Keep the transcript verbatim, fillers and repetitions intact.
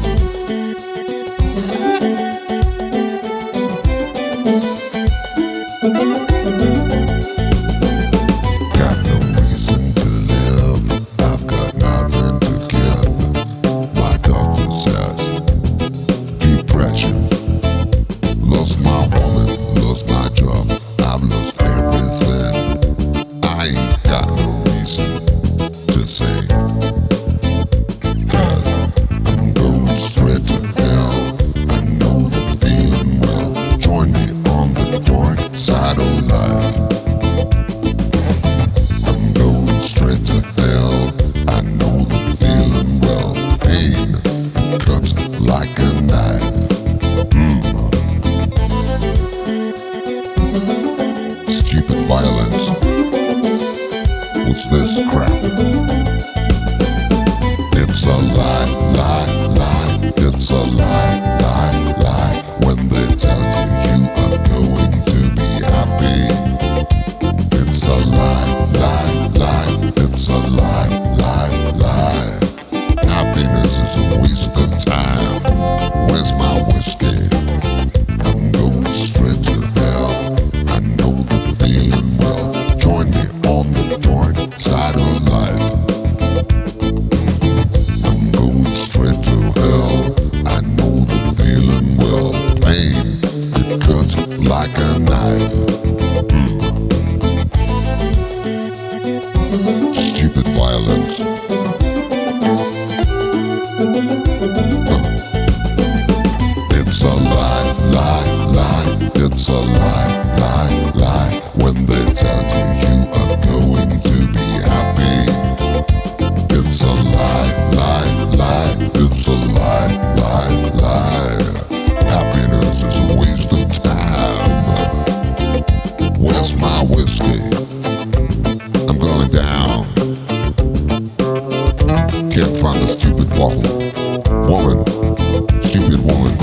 Got no reason to live. I've got nothing to give. My doctor says depression. Lost my woman, lost my job. I've lost everything. I ain't got no reason to say. Cause I'm going straight to hell. I know the feeling well. Join me on the dark side of life. I'm going straight to hell. I know the feeling well. Pain cuts like a knife. Mm. Stupid violence. What's this crap? It's a lie, lie, lie. It's a lie, lie, lie. When they tell you you are going to be happy. It's a lie, lie, lie. It's a lie, lie, lie. Happiness is a waste of time. Where's my whiskey? I'm going straight to hell. I know the feeling well. Join me on the dark side of life. I'm going straight to hell. I know the feeling well. Pain, it cuts like a knife. Mm. Stupid violence. Huh. It's a lie, lie, lie. It's a lie, lie, lie. When they tell you you are going to be happy. It's a lie, lie, lie. It's a lie, lie, lie. Happiness is a waste of time. Where's my whiskey? I'm going down. Can't find a stupid bottle. Woman, stupid woman.